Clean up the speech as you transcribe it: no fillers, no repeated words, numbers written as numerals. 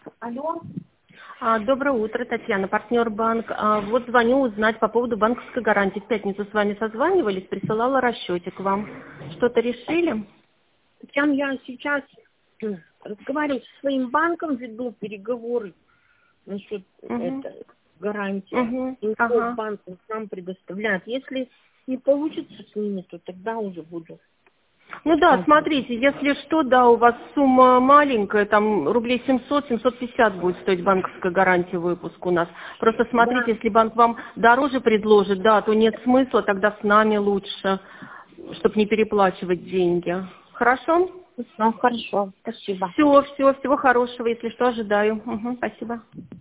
Алло. Доброе утро, Татьяна, партнер банк. Вот звоню узнать по поводу банковской гарантии. В пятницу с вами созванивались, присылала расчетик вам. Что-то решили? Татьяна, я сейчас разговариваю со своим банком, веду переговоры насчет гарантии. Ага. Банк нам предоставляет. Если не получится с ними, то тогда уже буду. Ну да, смотрите, если что, да, у вас сумма маленькая, там рублей 700-750 будет стоить банковская гарантия выпуск у нас. Просто Да, смотрите, если банк вам дороже предложит, да, то нет смысла, тогда с нами лучше, чтобы не переплачивать деньги. Хорошо? ну, хорошо, спасибо. Всего хорошего, если что, ожидаю. Спасибо.